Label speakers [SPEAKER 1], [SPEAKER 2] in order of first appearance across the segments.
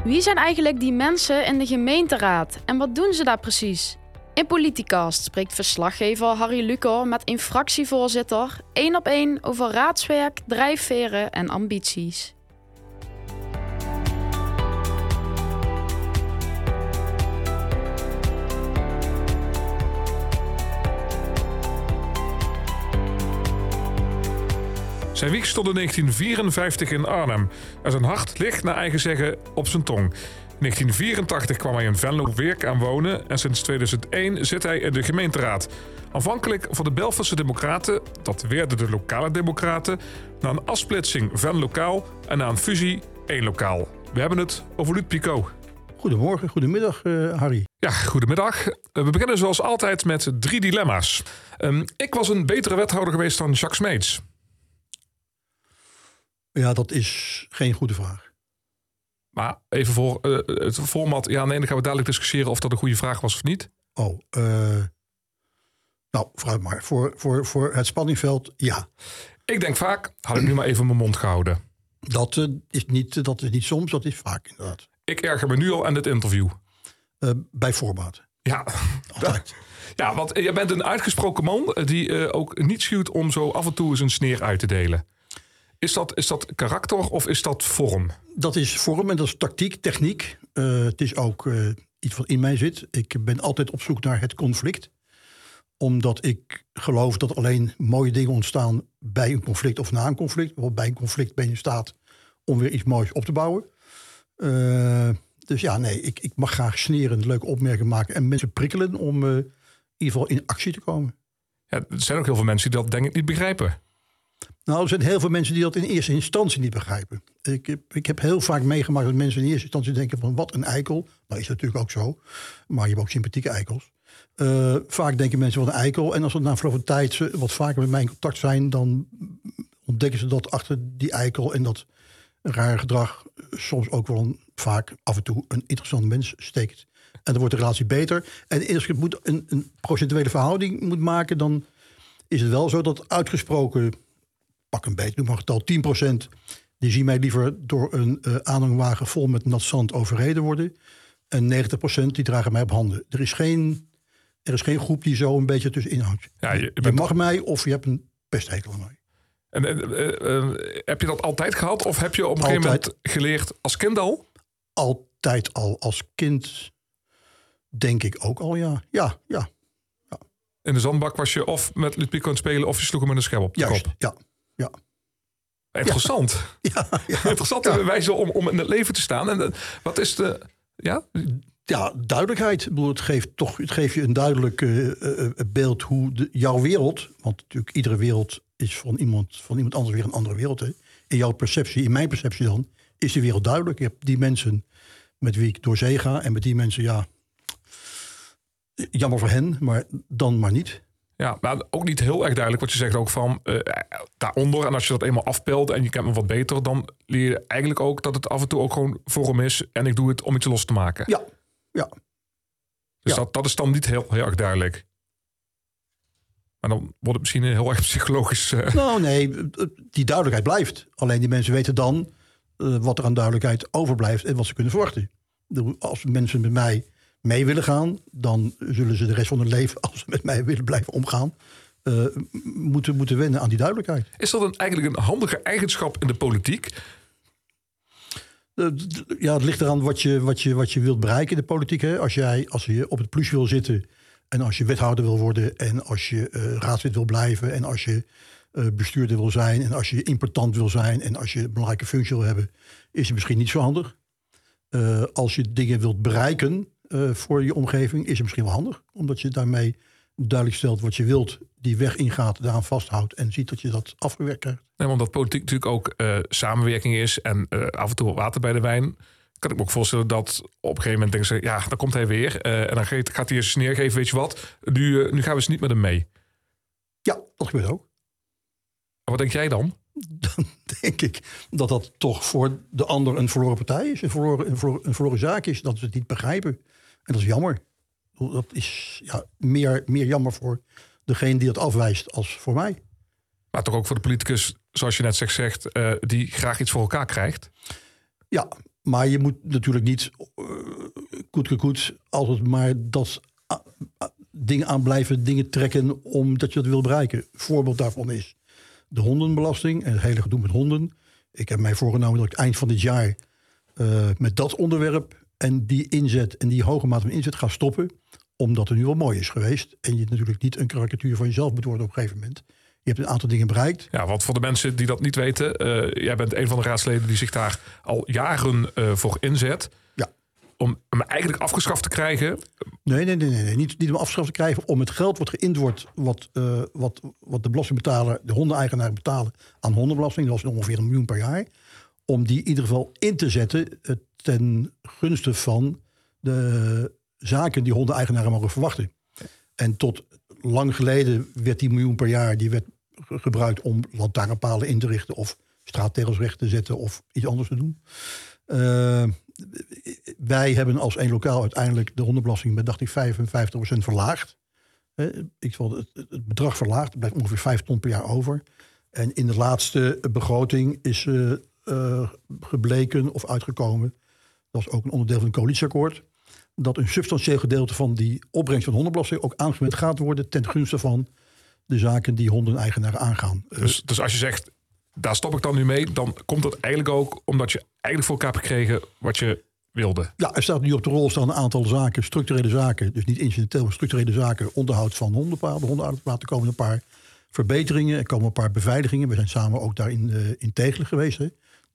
[SPEAKER 1] Wie zijn eigenlijk die mensen in de gemeenteraad en wat doen ze daar precies? In Politicast spreekt verslaggever Harry Lucor met een fractievoorzitter 1-op-1 over raadswerk, drijfveren en ambities.
[SPEAKER 2] Zijn wieg stond in 1954 in Arnhem en zijn hart ligt naar eigen zeggen op zijn tong. In 1984 kwam hij in Venlo-Weerk aan wonen en sinds 2001 zit hij in de gemeenteraad. Aanvankelijk voor de Belgische Democraten, dat werden de lokale democraten, na een afsplitsing Venlo-lokaal en na een fusie 1 lokaal. We hebben het over Luc Picot.
[SPEAKER 3] Goedemorgen, goedemiddag Harry.
[SPEAKER 2] Ja, goedemiddag. We beginnen zoals altijd met 3 dilemma's. Ik was een betere wethouder geweest dan Jacques Smeets.
[SPEAKER 3] Ja, dat is geen goede vraag.
[SPEAKER 2] Maar even voor het format. Ja, nee, dan gaan we dadelijk discussiëren of dat een goede vraag was of niet.
[SPEAKER 3] Nou, vooruit maar. Voor het spanningveld, ja.
[SPEAKER 2] Ik denk vaak, had ik nu maar even mijn mond gehouden.
[SPEAKER 3] Dat is niet soms, dat is vaak inderdaad.
[SPEAKER 2] Ik erger me nu al aan dit interview.
[SPEAKER 3] Bij voorbaat.
[SPEAKER 2] Ja,
[SPEAKER 3] altijd.
[SPEAKER 2] Ja, want je bent een uitgesproken man die ook niet schuwt om zo af en toe eens een sneer uit te delen. Is dat karakter of is dat vorm?
[SPEAKER 3] Dat is vorm en dat is tactiek, techniek. Het is ook iets wat in mij zit. Ik ben altijd op zoek naar het conflict. Omdat ik geloof dat alleen mooie dingen ontstaan bij een conflict of na een conflict. Bijvoorbeeld bij een conflict ben je in staat om weer iets moois op te bouwen. Dus ja, nee, ik mag graag sneren, leuke opmerkingen maken en mensen prikkelen om in ieder geval in actie te komen.
[SPEAKER 2] Ja, er zijn ook heel veel mensen die dat denk ik niet begrijpen.
[SPEAKER 3] Nou, er zijn heel veel mensen die dat in eerste instantie niet begrijpen. Ik heb heel vaak meegemaakt dat mensen in eerste instantie denken van wat een eikel. Nou is dat natuurlijk ook zo, maar je hebt ook sympathieke eikels. Vaak denken mensen wat een eikel. En als ze na verloop van tijd wat vaker met mij in contact zijn, dan ontdekken ze dat achter die eikel en dat rare gedrag soms ook wel vaak af en toe een interessant mens steekt. En dan wordt de relatie beter. En als je moet een procentuele verhouding moet maken, dan is het wel zo dat uitgesproken, pak een beetje, noem maar getal 10%, die zien mij liever door een aanhangwagen vol met nat zand overreden worden. En 90% die dragen mij op handen. Er is geen groep die zo een beetje tussenin houdt. Ja, je mag mij of je hebt een pesthekel aan mij.
[SPEAKER 2] En heb je dat altijd gehad? Of heb je op een gegeven moment geleerd als kind al?
[SPEAKER 3] Altijd al. Als kind denk ik ook al, ja. Ja.
[SPEAKER 2] In de zandbak was je of met Luc Picot aan het spelen of je sloeg hem met een schep op de kop.
[SPEAKER 3] Ja.
[SPEAKER 2] Interessant. Ja. Interessante wijze om in het leven te staan. En wat is de... Ja?
[SPEAKER 3] Ja, duidelijkheid. Ik bedoel, het geeft je een duidelijk beeld hoe jouw wereld, want natuurlijk iedere wereld is van iemand anders weer een andere wereld. Hè. In jouw perceptie, in mijn perceptie dan, is de wereld duidelijk. Je hebt die mensen met wie ik door zee ga en met die mensen, ja, jammer voor hen, maar dan maar niet.
[SPEAKER 2] Ja, maar ook niet heel erg duidelijk wat je zegt ook van daaronder. En als je dat eenmaal afpelt en je kent me wat beter, dan leer je eigenlijk ook dat het af en toe ook gewoon vorm is. En ik doe het om iets los te maken.
[SPEAKER 3] Ja.
[SPEAKER 2] Dus dat is dan niet heel erg duidelijk. Maar dan wordt het misschien heel erg psychologisch.
[SPEAKER 3] Nou nee, die duidelijkheid blijft. Alleen die mensen weten dan wat er aan duidelijkheid overblijft en wat ze kunnen verwachten. Als mensen met mij mee willen gaan, dan zullen ze de rest van hun leven, als ze met mij willen blijven omgaan, moeten wennen aan die duidelijkheid.
[SPEAKER 2] Is dat eigenlijk een handige eigenschap in de politiek?
[SPEAKER 3] Ja, het ligt eraan wat je wilt bereiken in de politiek. Hè. Als je op het plus wil zitten en als je wethouder wil worden en als je raadslid wil blijven en als je bestuurder wil zijn en als je important wil zijn en als je een belangrijke functie wil hebben, is het misschien niet zo handig. Als je dingen wilt bereiken voor je omgeving, is het misschien wel handig. Omdat je daarmee duidelijk stelt wat je wilt, die weg ingaat, daaraan vasthoudt en ziet dat je dat afgewerkt krijgt. Nee,
[SPEAKER 2] omdat politiek natuurlijk ook samenwerking is en af en toe water bij de wijn. Kan ik me ook voorstellen dat op een gegeven moment denken ze, ja, dan komt hij weer. En dan gaat hij eens sneer geven, weet je wat. Nu gaan we eens niet met hem mee.
[SPEAKER 3] Ja, dat gebeurt ook.
[SPEAKER 2] En wat denk jij dan?
[SPEAKER 3] Dan denk ik dat toch voor de ander een verloren partij is. Een verloren zaak is, dat ze het niet begrijpen. En dat is jammer. Dat is meer jammer voor degene die het afwijst als voor mij.
[SPEAKER 2] Maar toch ook voor de politicus, zoals je net zegt, die graag iets voor elkaar krijgt?
[SPEAKER 3] Ja, Maar je moet natuurlijk niet koet altijd maar dat dingen aan blijven, dingen trekken omdat je dat wil bereiken. Voorbeeld daarvan is de hondenbelasting en het hele gedoe met honden. Ik heb mij voorgenomen dat ik eind van dit jaar met dat onderwerp en die inzet en die hoge mate van inzet ga stoppen. Omdat het nu wel mooi is geweest. En je natuurlijk niet een karikatuur van jezelf moet worden op een gegeven moment. Je hebt een aantal dingen bereikt.
[SPEAKER 2] Ja, want voor de mensen die dat niet weten, jij bent een van de raadsleden die zich daar al jaren voor inzet.
[SPEAKER 3] Ja.
[SPEAKER 2] Om hem eigenlijk afgeschaft te krijgen.
[SPEAKER 3] Nee. Niet om afgeschaft te krijgen. Om het geld wat geïnd wordt, wat de belastingbetaler, de hondeneigenaren betalen aan hondenbelasting. Dat is ongeveer $1 miljoen per jaar. Om die in ieder geval in te zetten ten gunste van de zaken die hondeneigenaren mogen verwachten. En tot lang geleden werd die $1 miljoen per jaar die werd gebruikt om lantaarnpalen in te richten of straattegels recht te zetten of iets anders te doen. Wij hebben als één lokaal uiteindelijk de hondenbelasting met, dacht ik, 55% verlaagd. Ik zal het bedrag verlaagd, er blijft ongeveer 5 ton per jaar over. En in de laatste begroting is gebleken of uitgekomen, dat is ook een onderdeel van een coalitieakkoord, dat een substantieel gedeelte van die opbrengst van hondenbelasting ook aangewend gaat worden ten gunste van de zaken die hondeneigenaren aangaan.
[SPEAKER 2] Dus als je zegt, daar stop ik dan nu mee, dan komt dat eigenlijk ook omdat je eigenlijk voor elkaar hebt gekregen wat je wilde. Ja,
[SPEAKER 3] er staat nu op de rol staan een aantal zaken, structurele zaken, dus niet incidenteel, maar structurele zaken, onderhoud van hondenpaden, hondenouderpaden. Er komen een paar verbeteringen, er komen een paar beveiligingen. We zijn samen ook daar in Tegelen geweest. Hè?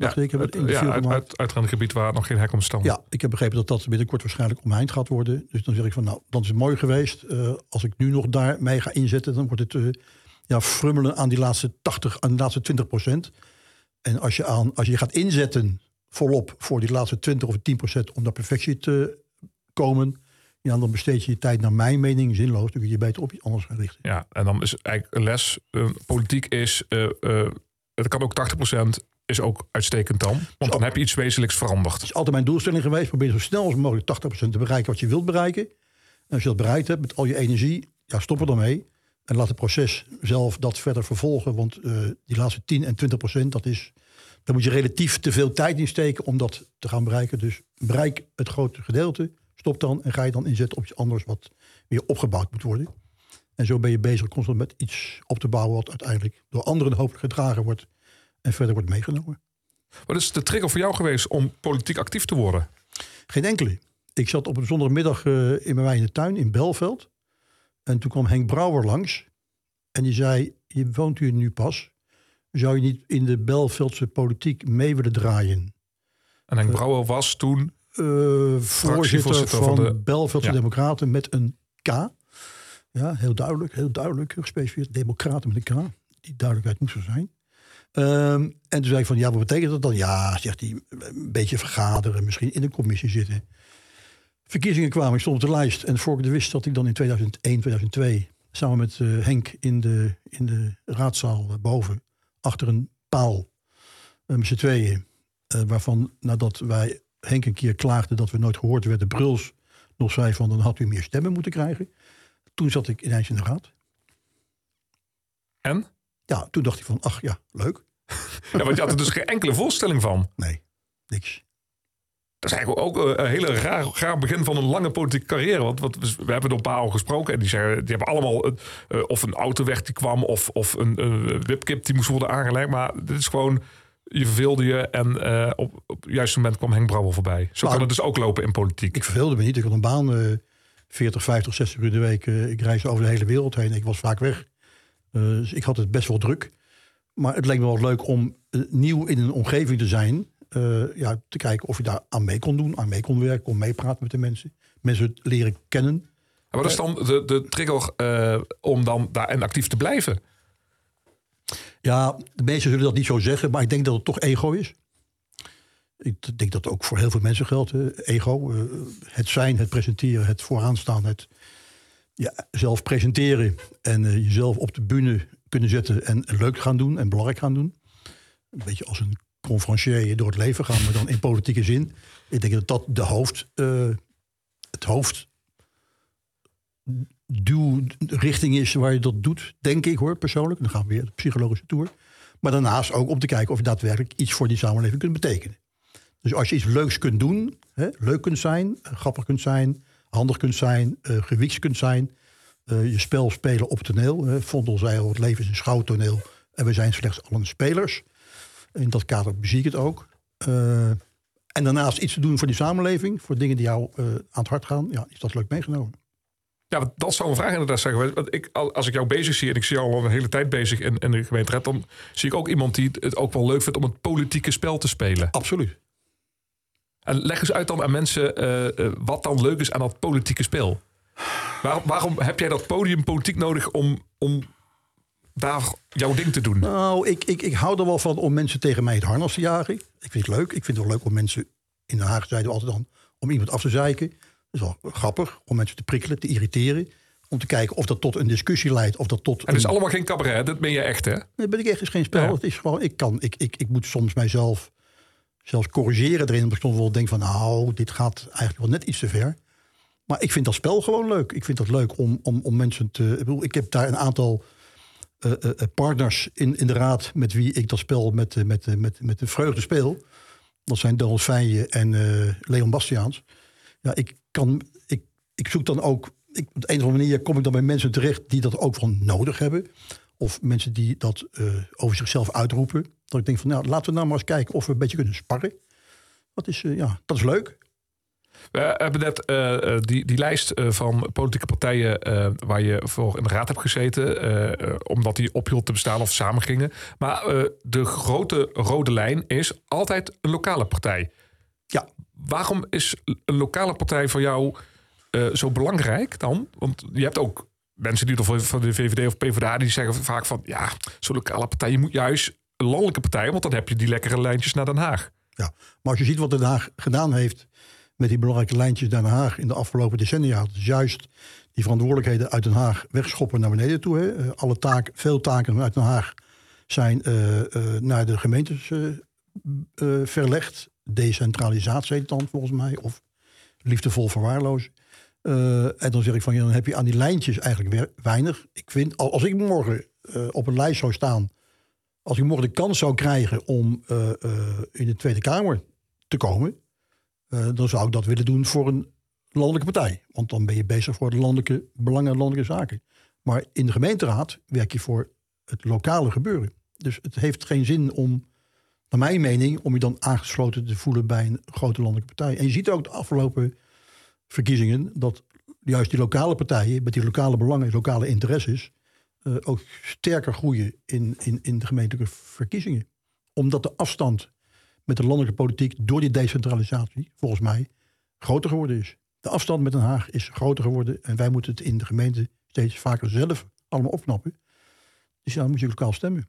[SPEAKER 2] Uit een gebied waar nog geen hek om staan.
[SPEAKER 3] Ja, ik heb begrepen dat dat binnenkort waarschijnlijk omheind gaat worden. Dus dan zeg ik van, nou, dan is het mooi geweest. Als ik nu nog daarmee ga inzetten, dan wordt het frummelen aan die laatste 80, aan die laatste 20%. En als je gaat inzetten volop voor die laatste 20 of 10% om naar perfectie te komen, ja, dan besteed je je tijd naar mijn mening zinloos. Dan kun je beter op iets anders gaan richten.
[SPEAKER 2] Ja, en dan is eigenlijk een les. Politiek is, het kan ook 80%. Is ook uitstekend dan. Want dan heb je iets wezenlijks veranderd.
[SPEAKER 3] Het is altijd mijn doelstelling geweest. Probeer zo snel als mogelijk 80% te bereiken wat je wilt bereiken. En als je dat bereikt hebt met al je energie, ja, stop er dan mee. En laat het proces zelf dat verder vervolgen. Want die laatste 10 en 20%, daar moet je relatief te veel tijd in steken om dat te gaan bereiken. Dus bereik het grote gedeelte. Stop dan en ga je dan inzetten op iets anders wat weer opgebouwd moet worden. En zo ben je bezig constant met iets op te bouwen wat uiteindelijk door anderen hopelijk gedragen wordt en verder wordt meegenomen.
[SPEAKER 2] Wat is de trigger voor jou geweest om politiek actief te worden?
[SPEAKER 3] Geen enkele. Ik zat op een zondagmiddag in mijn de tuin in Belveld. En toen kwam Henk Brouwer langs. En die zei, je woont hier nu pas. Zou je niet in de Belveldse politiek mee willen draaien?
[SPEAKER 2] En Henk Brouwer was toen
[SPEAKER 3] voorzitter van de Belveldse Democraten met een K. Ja, heel duidelijk gespecificeerd. Democraten met een K. Die duidelijkheid moest er zijn. En toen zei ik van, ja, wat betekent dat dan? Ja, zegt hij, een beetje vergaderen, misschien in een commissie zitten. Verkiezingen kwamen, ik stond op de lijst. En voor ik het wist dat ik dan in 2001, 2002... samen met Henk in de raadzaal boven, achter een paal, met z'n tweeën. Waarvan, nadat wij Henk een keer klaagden dat we nooit gehoord werden, Bruls nog zei van, dan had u meer stemmen moeten krijgen. Toen zat ik ineens in de raad.
[SPEAKER 2] En?
[SPEAKER 3] Ja, toen dacht ik van, ach ja, leuk.
[SPEAKER 2] Ja, want je had er dus geen enkele voorstelling van.
[SPEAKER 3] Nee, niks.
[SPEAKER 2] Dat is eigenlijk ook een hele raar begin van een lange politieke carrière. Want we hebben er een paar al gesproken. En die hebben allemaal of een autoweg die kwam of een wipkip die moest worden aangelegd. Maar dit is gewoon, je verveelde je en op het juiste moment kwam Henk Brouwer voorbij. Zo kan het dus ook lopen in politiek.
[SPEAKER 3] Ik verveelde me niet. Ik had een baan 40, 50, 60 uur de week. Ik reisde over de hele wereld heen. Ik was vaak weg. Dus ik had het best wel druk. Maar het leek me wel leuk om nieuw in een omgeving te zijn. Te kijken of je daar aan mee kon doen, aan mee kon werken, kon meepraten met de mensen. Mensen leren kennen.
[SPEAKER 2] En wat is dan de trigger om dan daarin actief te blijven?
[SPEAKER 3] Ja, de meesten zullen dat niet zo zeggen, maar ik denk dat het toch ego is. Ik denk dat het ook voor heel veel mensen geldt. Ego, het zijn, het presenteren, het vooraanstaan, het zelf presenteren en jezelf op de bühne kunnen zetten en leuk gaan doen en belangrijk gaan doen. Een beetje als een conferencier door het leven gaan, maar dan in politieke zin. Ik denk dat dat het hoofdduwrichting is waar je dat doet, denk ik hoor, persoonlijk. Dan gaan we weer de psychologische tour. Maar daarnaast ook om te kijken of je daadwerkelijk iets voor die samenleving kunt betekenen. Dus als je iets leuks kunt doen, leuk kunt zijn, grappig kunt zijn, handig kunt zijn, gewiekst kunt zijn, je spel spelen op toneel. Vondel zei al, het leven is een schouwtoneel en we zijn slechts allen spelers. In dat kader bezie ik het ook. En daarnaast iets te doen voor die samenleving, voor dingen die jou aan het hart gaan, is dat leuk meegenomen.
[SPEAKER 2] Ja, dat zou een vraag inderdaad zeggen. Want als ik jou bezig zie en ik zie jou al een hele tijd bezig in de gemeenteraad, dan zie ik ook iemand die het ook wel leuk vindt om het politieke spel te spelen.
[SPEAKER 3] Absoluut.
[SPEAKER 2] En leg eens uit dan aan mensen wat dan leuk is aan dat politieke spel. Waarom heb jij dat podium politiek nodig om daar jouw ding te doen?
[SPEAKER 3] Nou, ik hou er wel van om mensen tegen mij het harnas te jagen. Ik vind het leuk. Ik vind het wel leuk om mensen, in Den Haag zeiden we altijd dan, om iemand af te zeiken. Dat is wel grappig, om mensen te prikkelen, te irriteren. Om te kijken of dat tot een discussie leidt. Of dat tot
[SPEAKER 2] en het is allemaal geen cabaret, dat ben je echt, hè?
[SPEAKER 3] Nee, dat ben ik echt, is geen spel.
[SPEAKER 2] Ja.
[SPEAKER 3] Het is gewoon, ik moet soms mijzelf zelfs corrigeren erin. Omdat ik soms wel denk van, nou, dit gaat eigenlijk wel net iets te ver. Maar ik vind dat spel gewoon leuk. Ik vind dat leuk om mensen te... Ik heb daar een aantal partners in de raad met wie ik dat spel met de vreugde speel. Dat zijn Donald Feijen en Leon Bastiaans. Ja, ik zoek dan ook... op de een of andere manier kom ik dan bij mensen terecht die dat ook van nodig hebben. Of mensen die dat over zichzelf uitroepen. Dat ik denk van, nou, laten we nou maar eens kijken of we een beetje kunnen sparren. Dat is leuk.
[SPEAKER 2] We hebben net die lijst van politieke partijen waar je voor in de raad hebt gezeten. Omdat die ophield te bestaan of samengingen. Maar de grote rode lijn is altijd een lokale partij.
[SPEAKER 3] Ja.
[SPEAKER 2] Waarom is een lokale partij voor jou zo belangrijk dan? Want je hebt ook mensen die er van de VVD of PvdA die zeggen vaak van, ja, zo'n lokale partij, je moet juist een landelijke partij, want dan heb je die lekkere lijntjes naar Den Haag. Ja,
[SPEAKER 3] maar als je ziet wat Den Haag gedaan heeft met die belangrijke lijntjes naar Den Haag in de afgelopen decennia, dat is juist die verantwoordelijkheden uit Den Haag wegschoppen naar beneden toe. Hè. Veel taken uit Den Haag zijn naar de gemeentes verlegd. Decentralisatie heet het dan volgens mij, of liefdevol verwaarlozen. En dan zeg ik van, dan heb je aan die lijntjes eigenlijk weer weinig. Ik vind, als ik morgen op een lijst zou staan, als ik morgen de kans zou krijgen om in de Tweede Kamer te komen, dan zou ik dat willen doen voor een landelijke partij. Want dan ben je bezig voor de landelijke belangen en landelijke zaken. Maar in de gemeenteraad werk je voor het lokale gebeuren. Dus het heeft geen zin om, naar mijn mening, om je dan aangesloten te voelen bij een grote landelijke partij. En je ziet ook de afgelopen verkiezingen dat juist die lokale partijen met die lokale belangen, lokale interesses, ook sterker groeien in de gemeentelijke verkiezingen. Omdat de afstand met de landelijke politiek door die decentralisatie, volgens mij, groter geworden is. De afstand met Den Haag is groter geworden en wij moeten het in de gemeente steeds vaker zelf allemaal opknappen. Dus dan moet je lokaal stemmen.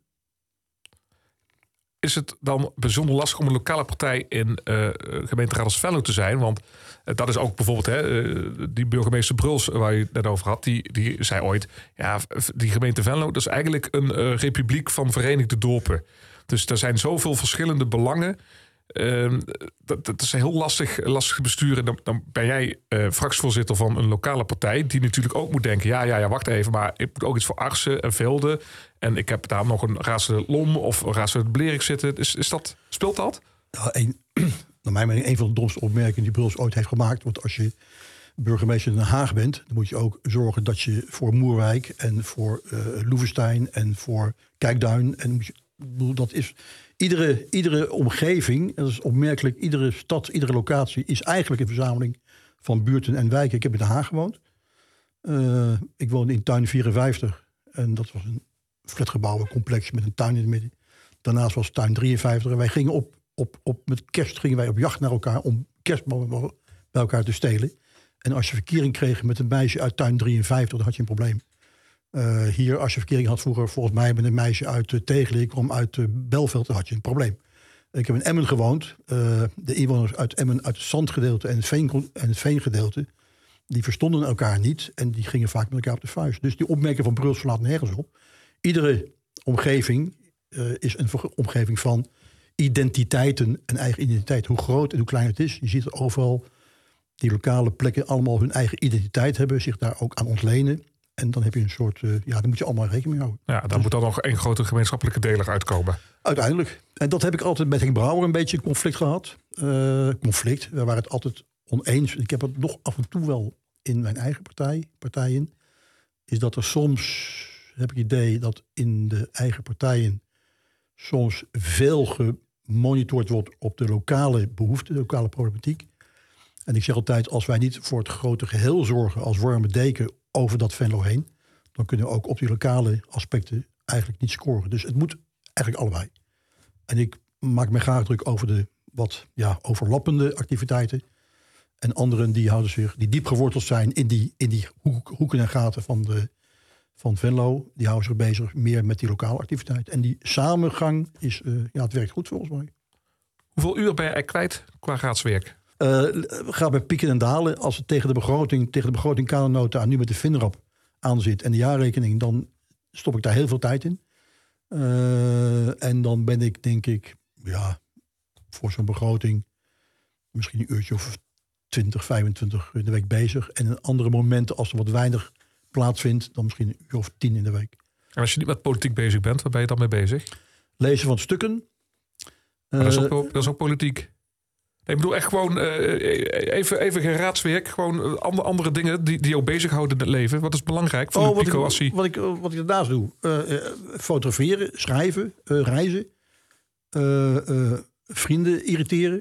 [SPEAKER 2] Is het dan bijzonder lastig om een lokale partij in gemeenteraad als Venlo te zijn? Want dat is ook bijvoorbeeld die burgemeester Bruls waar je het net over had. Die zei ooit, ja, die gemeente Venlo, dat is eigenlijk een republiek van Verenigde Dorpen. Dus er zijn zoveel verschillende belangen. Dat is een heel lastig besturen. Dan ben jij fractievoorzitter van een lokale partij die natuurlijk ook moet denken, ja, wacht even, maar ik moet ook iets voor Arsen en Velde. En ik heb daar nog een Raadsel Lom of Raadsel Blerik zitten. Speelt dat?
[SPEAKER 3] Nou, naar mijn mening een van de domste opmerkingen die Bruls ooit heeft gemaakt. Want als je burgemeester in Den Haag bent, dan moet je ook zorgen dat je voor Moerwijk en voor Loevestein en voor Kijkduin en dat is iedere omgeving, dat is opmerkelijk, iedere stad, iedere locatie is eigenlijk een verzameling van buurten en wijken. Ik heb in Den Haag gewoond. Ik woonde in tuin 54 en dat was een flatgebouwencomplex met een tuin in het midden. Daarnaast was tuin 53 en wij gingen met kerst gingen wij op jacht naar elkaar om kerstbomen bij elkaar te stelen. En als je verkering kreeg met een meisje uit tuin 53, dan had je een probleem. Hier, als je verkering had vroeger, volgens mij met een meisje uit Tegelen, ik kwam uit Belveld, dan had je een probleem. Ik heb in Emmen gewoond. De inwoners uit Emmen, uit het zandgedeelte en het veengedeelte, die verstonden elkaar niet en die gingen vaak met elkaar op de vuist. Dus die opmerking van Bruls slaat nergens op. Iedere omgeving is een omgeving van identiteiten, een eigen identiteit. Hoe groot en hoe klein het is. Je ziet er overal die lokale plekken allemaal hun eigen identiteit hebben, zich daar ook aan ontlenen. En dan heb je een soort, daar moet je allemaal rekening mee houden.
[SPEAKER 2] Ja, dan moet er nog één grote gemeenschappelijke deler uitkomen.
[SPEAKER 3] Uiteindelijk. En dat heb ik altijd met Henk Brouwer een beetje conflict gehad. We waren het altijd oneens. Ik heb het nog af en toe wel in mijn eigen partijen. Is dat er soms, heb ik het idee, dat in de eigen partijen soms veel gemonitord wordt op de lokale behoeften, de lokale problematiek. En ik zeg altijd, als wij niet voor het grote geheel zorgen als warme deken over dat Venlo heen, dan kunnen we ook op die lokale aspecten eigenlijk niet scoren. Dus het moet eigenlijk allebei. En ik maak me graag druk over de wat overlappende activiteiten. En anderen die houden zich, die diep geworteld zijn in die hoeken en gaten van Venlo, die houden zich bezig meer met die lokale activiteit. En die samengang is, het werkt goed volgens mij.
[SPEAKER 2] Hoeveel uur ben je eigenlijk kwijt qua raadswerk?
[SPEAKER 3] Gaat bij pieken en dalen. Als het tegen de begroting kadernota nu met de VINRAP aan zit en de jaarrekening, dan stop ik daar heel veel tijd in. En dan ben ik, denk ik, voor zo'n begroting misschien een uurtje of 20, 25 in de week bezig. En in andere momenten, als er wat weinig plaatsvindt, dan misschien een uur of 10 in de week.
[SPEAKER 2] En als je niet met politiek bezig bent, waar ben je dan mee bezig?
[SPEAKER 3] Lezen van stukken.
[SPEAKER 2] Dat is ook politiek. Nee, ik bedoel echt gewoon even geen raadswerk. Gewoon andere dingen die jou bezighouden in het leven. Wat is belangrijk voor Pico als hij...
[SPEAKER 3] Wat ik daarnaast doe. Fotograferen, schrijven, reizen. Vrienden irriteren.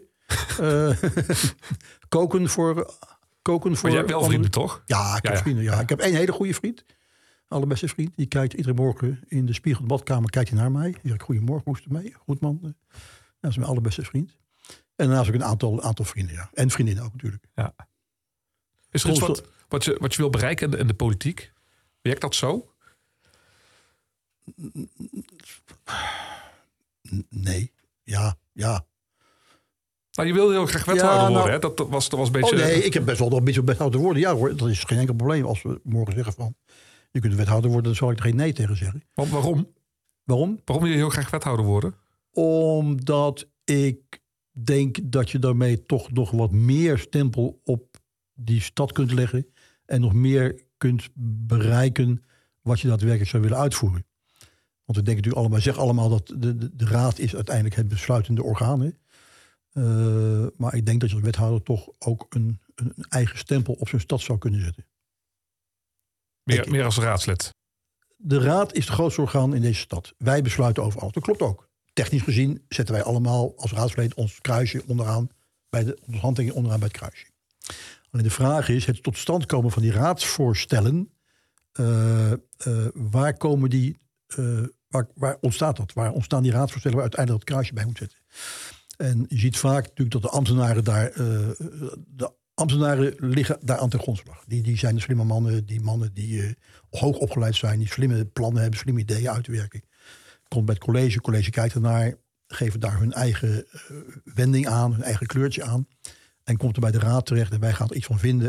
[SPEAKER 3] Koken voor
[SPEAKER 2] Maar jij hebt wel vrienden, toch?
[SPEAKER 3] Ja, ik heb vrienden. Ja. Ik heb één hele goede vriend. Allerbeste vriend. Die kijkt iedere morgen in de spiegel in de badkamer. Kijkt hij naar mij. Die zegt, goedemorgen, hoe is het mee? Goed man. Dat is mijn allerbeste vriend. En daarnaast ook een aantal vrienden, ja. En vriendinnen ook natuurlijk.
[SPEAKER 2] Ja. Is er iets wat je wil bereiken in de politiek? Werkt dat zo?
[SPEAKER 3] Nee. Ja.
[SPEAKER 2] Nou, je wil heel graag wethouder worden, hè? Dat was een beetje...
[SPEAKER 3] nee, ik heb best wel een beetje wethouder worden. Ja hoor, dat is geen enkel probleem. Als we morgen zeggen van, je kunt wethouder worden, dan zal ik er geen nee tegen zeggen.
[SPEAKER 2] Want waarom?
[SPEAKER 3] Waarom?
[SPEAKER 2] Waarom wil je heel graag wethouder worden?
[SPEAKER 3] Omdat ik denk dat je daarmee toch nog wat meer stempel op die stad kunt leggen. En nog meer kunt bereiken wat je daadwerkelijk zou willen uitvoeren. Want we denken natuurlijk allemaal, zeg allemaal dat de raad is uiteindelijk het besluitende orgaan. Hè? Maar ik denk dat je als wethouder toch ook een eigen stempel op zo'n stad zou kunnen zetten.
[SPEAKER 2] Meer als raadslid? De
[SPEAKER 3] raad is het grootste orgaan in deze stad. Wij besluiten over alles. Dat klopt ook. Technisch gezien zetten wij allemaal als raadslid ons kruisje onderaan, onze handtekening onderaan bij het kruisje. Alleen de vraag is, het tot stand komen van die raadsvoorstellen, waar ontstaat dat? Waar ontstaan die raadsvoorstellen waar uiteindelijk dat kruisje bij moet zetten? En je ziet vaak natuurlijk dat de ambtenaren liggen daar aan ten grondslag. Die zijn de slimme mannen, die hoog opgeleid zijn, die slimme plannen hebben, slimme ideeën uit te werken. Komt bij het college kijkt ernaar, geven daar hun eigen wending aan, hun eigen kleurtje aan. En komt er bij de raad terecht en wij gaan er iets van vinden.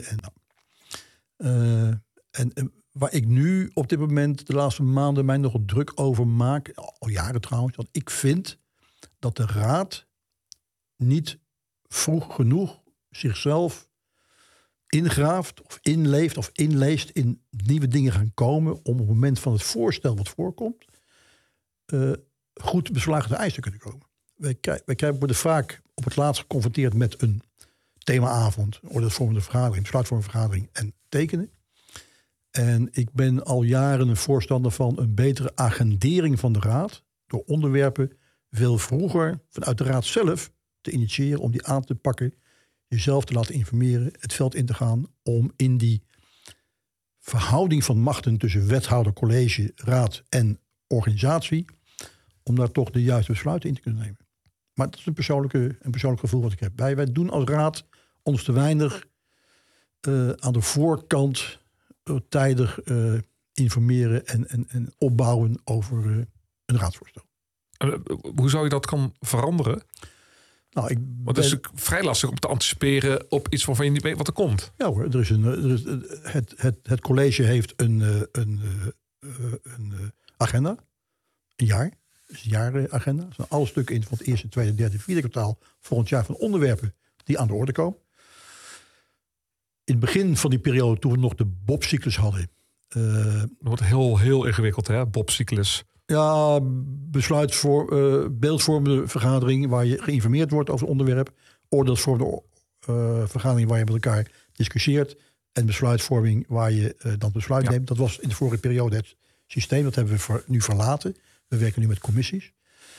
[SPEAKER 3] En waar ik nu op dit moment de laatste maanden mij nog druk over maak, al jaren trouwens, want ik vind dat de raad niet vroeg genoeg zichzelf ingraaft of inleeft of inleest in nieuwe dingen gaan komen om op het moment van het voorstel wat voorkomt goed beslagen de eis te kunnen komen. Wij worden vaak op het laatst geconfronteerd met een themaavond, ordevormende vergadering, besluitvormende vergadering en tekenen. En ik ben al jaren een voorstander van een betere agendering van de raad door onderwerpen veel vroeger vanuit de raad zelf te initiëren, om die aan te pakken, jezelf te laten informeren, het veld in te gaan, om in die verhouding van machten tussen wethouder, college, raad en organisatie, om daar toch de juiste besluiten in te kunnen nemen. Maar dat is een persoonlijk gevoel wat ik heb. Wij doen als raad ons te weinig aan de voorkant tijdig informeren en opbouwen over een raadsvoorstel.
[SPEAKER 2] Hoe zou je dat kan veranderen?
[SPEAKER 3] Want
[SPEAKER 2] het is vrij lastig om te anticiperen op iets waarvan je niet weet wat er komt.
[SPEAKER 3] Ja hoor, het college heeft een agenda. Een jaar. Dus een jaaragenda. Er zijn alle stukken in van het eerste, tweede, derde, vierde kwartaal volgend jaar van onderwerpen die aan de orde komen. In het begin van die periode, toen we nog de Bob-cyclus hadden,
[SPEAKER 2] Dat wordt heel, heel ingewikkeld, hè? Bob-cyclus.
[SPEAKER 3] Ja, beeldvormende vergadering waar je geïnformeerd wordt over het onderwerp. Oordeelsvormende vergadering waar je met elkaar discussieert. En besluitvorming waar je dan besluit neemt. Dat was in de vorige periode het systeem. Dat hebben we nu verlaten. We werken nu met commissies.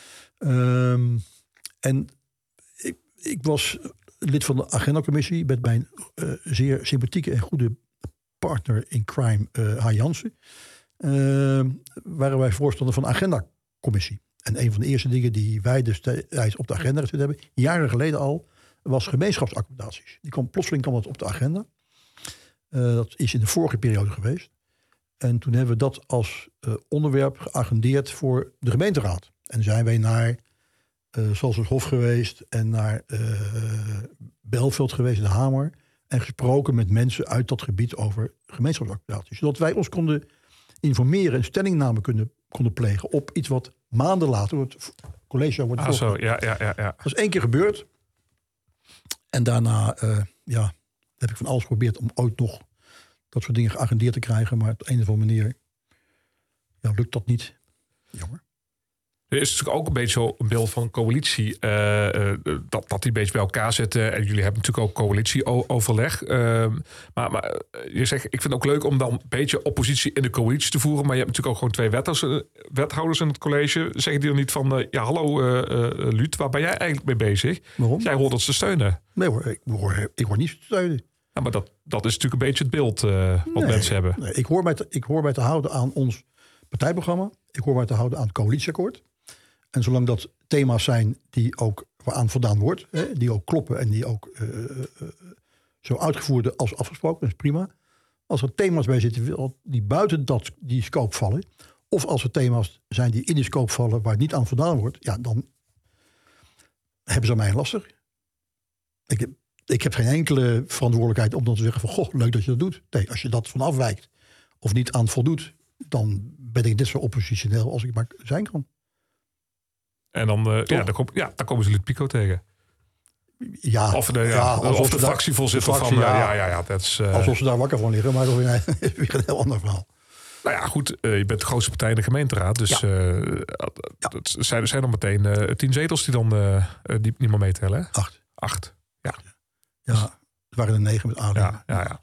[SPEAKER 3] En ik was lid van de agendacommissie met mijn zeer sympathieke en goede partner in crime, H. Jansen. Waren wij voorstander van de agendacommissie. En een van de eerste dingen die wij destijds op de agenda gezet hebben, jaren geleden al, was gemeenschapsaccommodaties. Plotseling kwam dat op de agenda. Dat is in de vorige periode geweest. En toen hebben we dat als onderwerp geagendeerd voor de gemeenteraad. En zijn wij naar Salsershof geweest en naar Belveld geweest, de Hamer. En gesproken met mensen uit dat gebied over gemeenschapsaccommodaties. Zodat wij ons konden informeren en stellingnamen konden plegen op iets wat maanden later het college wordt voorgesteld.
[SPEAKER 2] Ja.
[SPEAKER 3] Dat is 1 keer gebeurd. En daarna heb ik van alles geprobeerd om ooit nog dat soort dingen geagendeerd te krijgen. Maar op een of andere manier lukt dat niet. Jammer.
[SPEAKER 2] Er is natuurlijk ook een beetje zo een beeld van coalitie. Dat die een beetje bij elkaar zitten. En jullie hebben natuurlijk ook coalitieoverleg. Maar je zegt, ik vind het ook leuk om dan een beetje oppositie in de coalitie te voeren. Maar je hebt natuurlijk ook gewoon 2 wethouders in het college. Zeggen die dan niet van, hallo Luut, waar ben jij eigenlijk mee bezig?
[SPEAKER 3] Waarom?
[SPEAKER 2] Jij hoort ons te steunen.
[SPEAKER 3] Nee hoor, ik hoor niet te steunen.
[SPEAKER 2] Ja, maar dat is natuurlijk een beetje het beeld wat mensen hebben.
[SPEAKER 3] Nee, ik hoor mij te houden aan ons partijprogramma. Ik hoor mij te houden aan het coalitieakkoord. En zolang dat thema's zijn die ook waaraan voldaan wordt, die ook kloppen en die ook zo uitgevoerd als afgesproken, dat is prima. Als er thema's bij zitten die buiten die scope vallen, of als er thema's zijn die in die scope vallen waar niet aan voldaan wordt, dan hebben ze mij lastig. Ik heb geen enkele verantwoordelijkheid om dan te zeggen van, goh, leuk dat je dat doet. Nee, als je dat van afwijkt of niet aan voldoet, dan ben ik net zo oppositioneel als ik maar zijn kan.
[SPEAKER 2] En dan, dan komen ze Luut Pico tegen.
[SPEAKER 3] Ja,
[SPEAKER 2] of de fractievoorzitter van... dat is,
[SPEAKER 3] alsof ze daar wakker van liggen, maar dat is weer een heel ander verhaal.
[SPEAKER 2] Nou ja, goed, je bent de grootste partij in de gemeenteraad. Dus zijn er meteen 10 zetels die dan niet meer meetellen. Hè? 8.
[SPEAKER 3] Ja, het waren er 9 met Adem.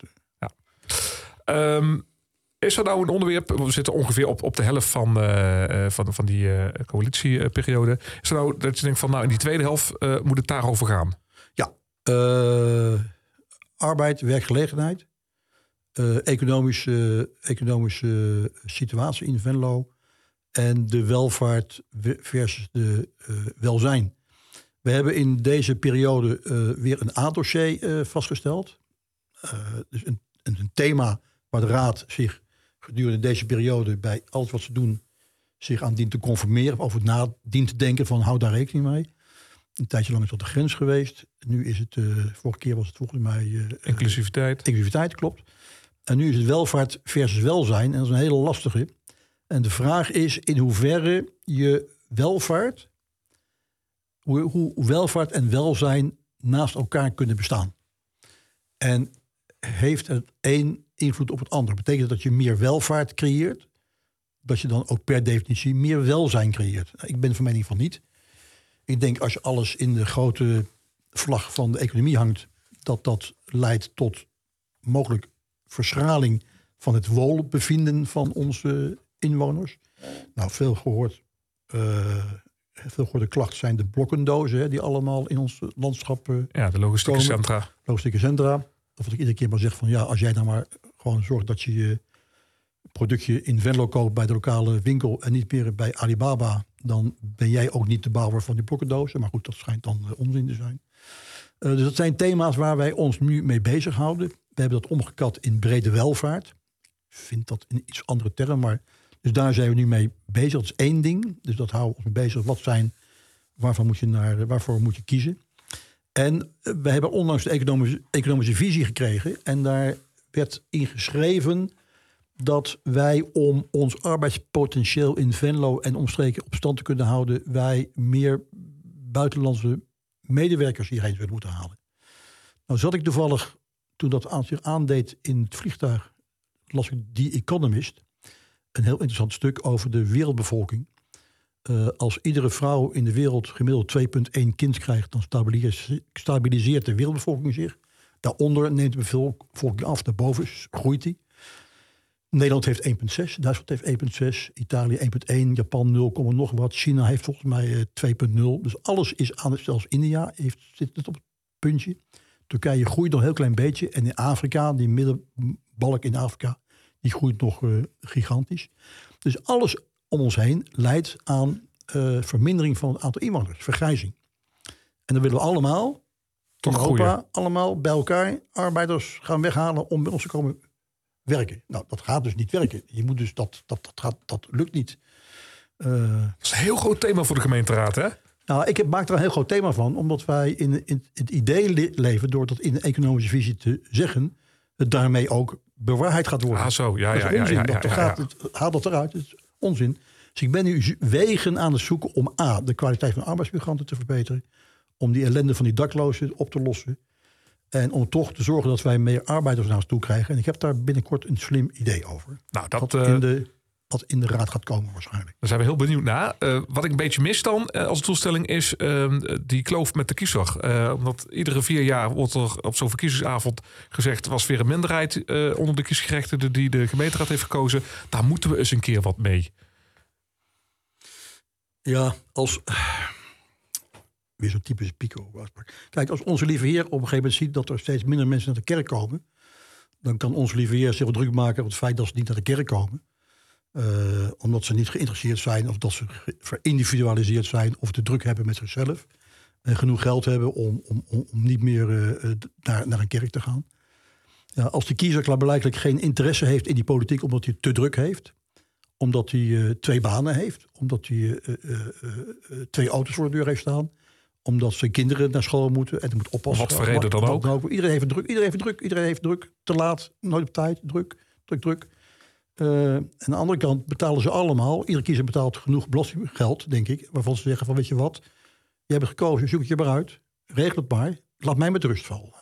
[SPEAKER 2] Ja. Is er nou een onderwerp, we zitten ongeveer op de helft van die coalitieperiode. Is er nou dat je denkt van, in die tweede helft moet het daarover gaan?
[SPEAKER 3] Ja, arbeid, werkgelegenheid, economische situatie in Venlo en de welvaart versus de welzijn. We hebben in deze periode weer een A-dossier vastgesteld. Dus een thema waar de Raad zich gedurende deze periode bij alles wat ze doen zich aan dient te conformeren. Of over na dient te denken van, hou daar rekening mee. Een tijdje lang is dat de grens geweest. Nu is het, vorige keer was het volgens mij... Inclusiviteit, klopt. En nu is het welvaart versus welzijn. En dat is een hele lastige. En de vraag is in hoeverre je welvaart... Hoe welvaart en welzijn naast elkaar kunnen bestaan. En heeft het een invloed op het ander? Betekent dat je meer welvaart creëert? Dat je dan ook per definitie meer welzijn creëert? Ik ben van mening van niet. Ik denk als je alles in de grote vlag van de economie hangt... dat leidt tot mogelijk verschraling van het welbevinden van onze inwoners. Nou, veel gehoorde klachten zijn de blokkendozen... die allemaal in ons landschap
[SPEAKER 2] de logistieke centra.
[SPEAKER 3] Logistieke centra. Of dat ik iedere keer maar zeg van, als jij nou maar gewoon zorgt dat je je productje in Venlo koopt bij de lokale winkel en niet meer bij Alibaba, dan ben jij ook niet de bouwer van die blokkendozen. Maar goed, dat schijnt dan onzin te zijn. Dus dat zijn thema's waar wij ons nu mee bezighouden. We hebben dat omgekat in brede welvaart. Ik vind dat een iets andere term, maar dus daar zijn we nu mee bezig. Dat is één ding. Dus dat houden we ons mee bezig. Waarvoor moet je kiezen? En we hebben onlangs de economische visie gekregen. En daar werd ingeschreven dat wij om ons arbeidspotentieel in Venlo en omstreken op stand te kunnen houden, wij meer buitenlandse medewerkers hierheen zullen moeten halen. Nou zat ik toevallig, toen dat zich aandeed in het vliegtuig las ik The Economist. Een heel interessant stuk over de wereldbevolking. Als iedere vrouw in de wereld gemiddeld 2,1 kind krijgt, dan stabiliseert de wereldbevolking zich. Daaronder neemt de bevolking af, daarboven groeit die. Nederland heeft 1,6, Duitsland heeft 1,6, Italië 1,1, Japan 0, nog wat. China heeft volgens mij 2,0. Dus alles is aan het, zelfs India zit het op het puntje. Turkije groeit nog een heel klein beetje. En in Afrika, die middenbalk in Afrika, die groeit nog gigantisch. Dus alles om ons heen leidt aan vermindering van het aantal inwoners, vergrijzing. En dan willen we allemaal, in Europa, allemaal bij elkaar arbeiders gaan weghalen om bij ons te komen werken. Nou, dat gaat dus niet werken. Je moet dus dat lukt niet.
[SPEAKER 2] Dat is een heel groot thema voor de gemeenteraad, hè?
[SPEAKER 3] Nou, ik maak er een heel groot thema van, omdat wij in het idee leven, door dat in de economische visie te zeggen, het daarmee ook bewaarheid gaat worden.
[SPEAKER 2] Ah, zo. Ja,
[SPEAKER 3] dat is onzin. Haal dat eruit. Het is onzin. Dus ik ben nu wegen aan het zoeken om de kwaliteit van arbeidsmigranten te verbeteren, om die ellende van die daklozen op te lossen en om toch te zorgen dat wij meer arbeiders naar ons toe krijgen. En ik heb daar binnenkort een slim idee over. Nou, wat in de raad gaat komen waarschijnlijk.
[SPEAKER 2] Daar zijn we heel benieuwd naar. Wat ik een beetje mis dan als doelstelling is die kloof met de kiezer. Omdat iedere 4 jaar wordt er op zo'n verkiezingsavond gezegd, was weer een minderheid onder de kiesgerechtigden die de gemeenteraad heeft gekozen. Daar moeten we eens een keer wat mee.
[SPEAKER 3] Ja, weer zo'n typische Pico. Kijk, als onze lieve Heer op een gegeven moment ziet dat er steeds minder mensen naar de kerk komen, dan kan onze lieve Heer zich wat druk maken op het feit dat ze niet naar de kerk komen. Omdat ze niet geïnteresseerd zijn, of dat ze verindividualiseerd zijn, of te druk hebben met zichzelf. En genoeg geld hebben om niet meer naar een kerk te gaan. Ja, als de kiezer klaarblijkelijk geen interesse heeft in die politiek, omdat hij te druk heeft, omdat hij 2 banen heeft, omdat hij 2 auto's voor de deur heeft staan, omdat zijn kinderen naar school moeten en hij moet oppassen.
[SPEAKER 2] Wat voor reden dan ook?
[SPEAKER 3] Iedereen heeft druk. Te laat, nooit op tijd, druk. Aan de andere kant betalen ze allemaal, iedere kiezer betaalt genoeg belastinggeld, denk ik, waarvan ze zeggen van, weet je wat, je hebt gekozen, zoek het je maar uit, regel het maar, laat mij met rust vallen.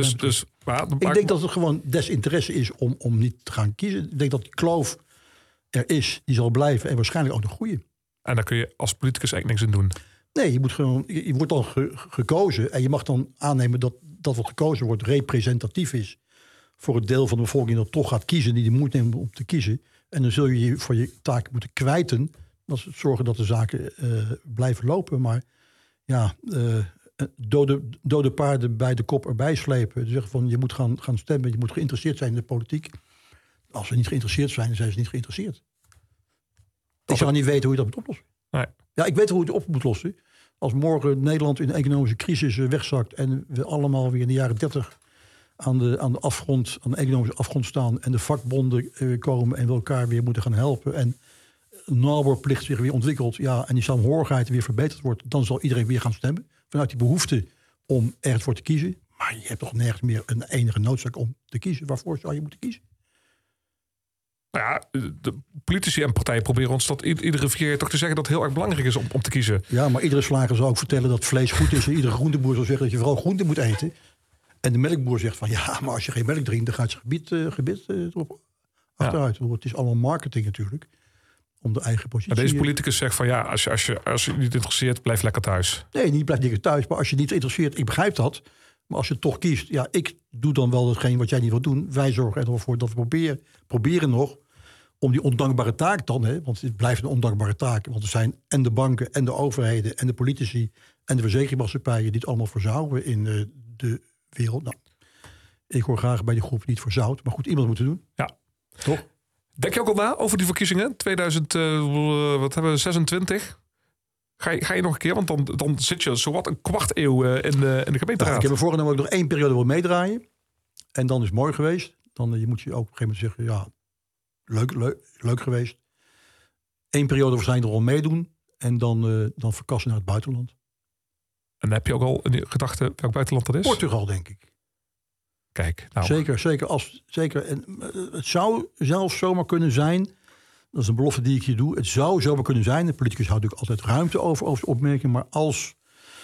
[SPEAKER 3] Ik denk dat het gewoon desinteresse is om niet te gaan kiezen. Ik denk dat die kloof er is, die zal blijven en waarschijnlijk ook nog groeien.
[SPEAKER 2] En daar kun je als politicus eigenlijk niks in doen.
[SPEAKER 3] Nee, je wordt dan gekozen en je mag dan aannemen dat wat gekozen wordt representatief is voor het deel van de bevolking dat toch gaat kiezen, die de moeite neemt om te kiezen. En dan zul je je voor je taak moeten kwijten. Dat is zorgen dat de zaken blijven lopen. Maar ja, dode paarden bij de kop erbij slepen. Dus zeggen van, je moet gaan stemmen, je moet geïnteresseerd zijn in de politiek. Als ze niet geïnteresseerd zijn, dan zijn ze niet geïnteresseerd. Ik zou niet weten hoe je dat moet oplossen.
[SPEAKER 2] Nee.
[SPEAKER 3] Ja, ik weet hoe je het op moet lossen. Als morgen Nederland in een economische crisis wegzakt en we allemaal weer in de jaren 30 aan de economische afgrond staan en de vakbonden komen en we elkaar weer moeten gaan helpen en naborplicht zich weer ontwikkelt, ja, en die saamhorigheid weer verbeterd wordt, dan zal iedereen weer gaan stemmen vanuit die behoefte om ergens voor te kiezen. Maar je hebt toch nergens meer een enige noodzaak om te kiezen. Waarvoor zou je moeten kiezen?
[SPEAKER 2] Nou ja, de politici en partijen proberen ons dat iedere 4 jaar toch te zeggen dat het heel erg belangrijk is om te kiezen.
[SPEAKER 3] Ja, maar iedere slager zou ook vertellen dat vlees goed is. En iedere groenteboer zou zeggen dat je vooral groente moet eten. En de melkboer zegt van ja, maar als je geen melk drinkt, dan gaat je gebit erop achteruit. Ja. Het is allemaal marketing natuurlijk. Om de eigen positie.
[SPEAKER 2] Maar deze politicus zegt van ja, als je niet interesseert, blijf lekker thuis.
[SPEAKER 3] Nee, niet blijf lekker thuis. Maar als je niet interesseert, ik begrijp dat. Maar als je toch kiest, ja, ik doe dan wel hetgeen wat jij niet wilt doen. Wij zorgen ervoor dat we proberen nog om die ondankbare taak dan, want het blijft een ondankbare taak. Want er zijn en de banken en de overheden en de politici en de verzekeringsmaatschappijen die het allemaal verzauwen in de wereld. Nou, ik hoor graag bij die groep niet verzout. Maar goed, iemand moet het doen.
[SPEAKER 2] Ja.
[SPEAKER 3] Toch?
[SPEAKER 2] Denk je ook al na over die verkiezingen? 2026? Ga je nog een keer? Want dan zit je zowat een kwart eeuw in de gemeenteraad.
[SPEAKER 3] Ja, ik heb me voorgenomen dat ik nog 1 periode wil meedraaien. En dan is het mooi geweest. Dan je moet je ook op een gegeven moment zeggen, ja, leuk geweest. 1 periode waarschijnlijk nog wel meedoen. En dan verkassen naar het buitenland.
[SPEAKER 2] En heb je ook al in gedachten welk buitenland dat is?
[SPEAKER 3] Portugal, denk ik.
[SPEAKER 2] Kijk, nou.
[SPEAKER 3] Zeker. En het zou zelfs zomaar kunnen zijn, dat is een belofte die ik hier doe, het zou zomaar kunnen zijn, de politicus houdt natuurlijk altijd ruimte over de opmerking, maar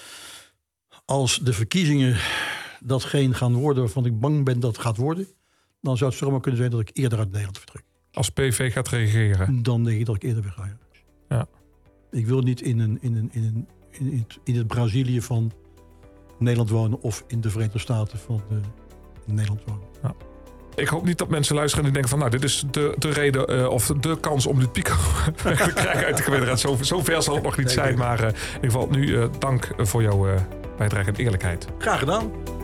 [SPEAKER 3] als de verkiezingen datgene gaan worden waarvan ik bang ben dat het gaat worden, dan zou het zomaar kunnen zijn dat ik eerder uit Nederland vertrek.
[SPEAKER 2] Als PV gaat regeren?
[SPEAKER 3] Dan denk ik dat ik eerder weer ga.
[SPEAKER 2] Ja.
[SPEAKER 3] Ik wil niet in het Brazilië van Nederland wonen of in de Verenigde Staten van Nederland wonen.
[SPEAKER 2] Ja. Ik hoop niet dat mensen luisteren en denken van... nou, dit is de reden of de kans om dit Pico weg te krijgen uit de gemeenteraad. Zo ver zal het nog niet zijn. Maar in ieder geval nu dank voor jouw bijdrage en eerlijkheid.
[SPEAKER 3] Graag gedaan.